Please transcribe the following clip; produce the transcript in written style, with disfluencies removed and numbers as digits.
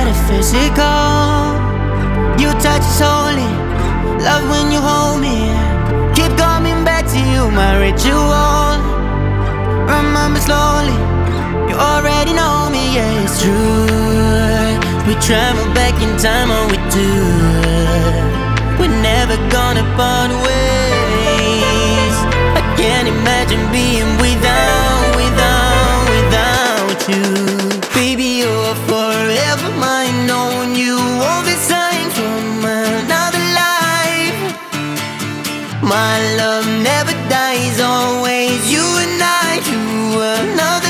it physical. You touch is holy, love when you hold me. Keep coming back to you, my ritual. Remember slowly, you already know me, yeah, it's true. We travel back in time, all we do. We're never gonna part ways. I can't imagine being without you. Baby, you're forever mine, knowing you all the time from another life. My love never dies, always you and I, to another